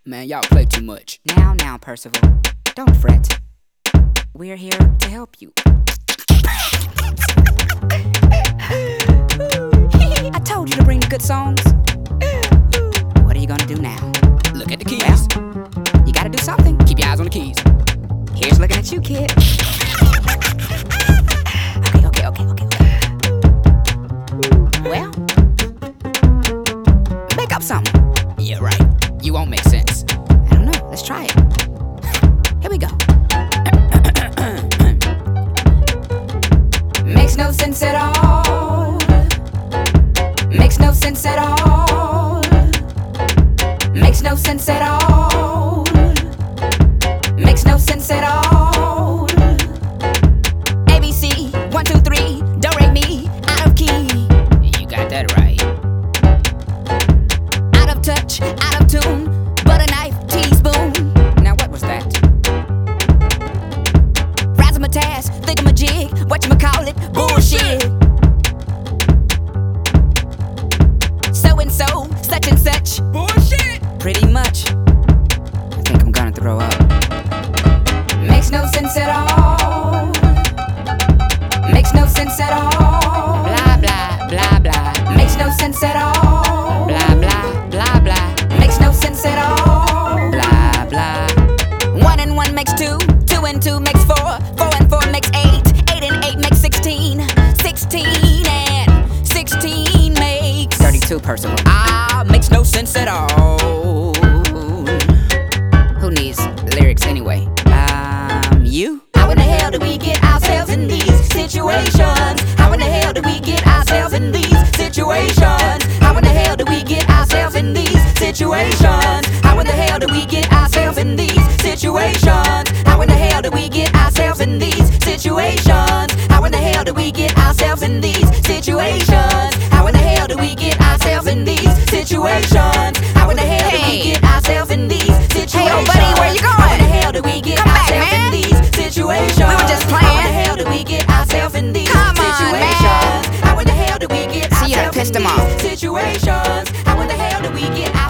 Man, y'all play too much. Now, Percival, don't fret. We're here to help you. I told you to bring the good songs. What are you gonna do now? Look at the keys. Well, you gotta do something. Keep your eyes on the keys. Here's looking at you, kid. Okay. Well, make up something. Yeah, right. You won't make sense. I don't know. Let's try it. Here we go. Makes no sense at all. Makes no sense at all. Makes no sense at all. Makes no sense at all. ABC, 1, 2, 3, do re mi, out of key. You got that right. Out of touch, out of tune, butter knife, teaspoon. Now what was that? Razzmatazz, thingamajig, whatchamacallit, bullshit. So and so, such and such, Bullshit! pretty much. I think I'm gonna throw up. Makes no sense at all. Makes no sense at all. Blah blah blah blah. Makes no sense at all. Blah blah blah blah. Makes no sense at all. Blah blah. 1 and 1 makes 2. 2 and 2 makes 4. 4 and 4 makes 8. 8 and 8 makes 16. 16 and 16 makes 32, Percival. Makes no sense at all. Who needs lyrics anyway? You? How in the hell do we get ourselves in these situations? How in the hell do we get ourselves in these situations? How in the hell do we get ourselves in these situations? How in the hell do we get ourselves in these situations? How in the hell do we get ourselves in these situations? How in the hell do we get ourselves in these situations? How in the hell do we get ourselves in these situations? How in the hell do we get ourselves in these situations? Hey, old buddy, where you going? How in the hell do we get ourselves in these situations? We were just playing. How in the hell do we get ourselves in these situations? How in the hell do we get ourselves in these situations? How in the hell do we get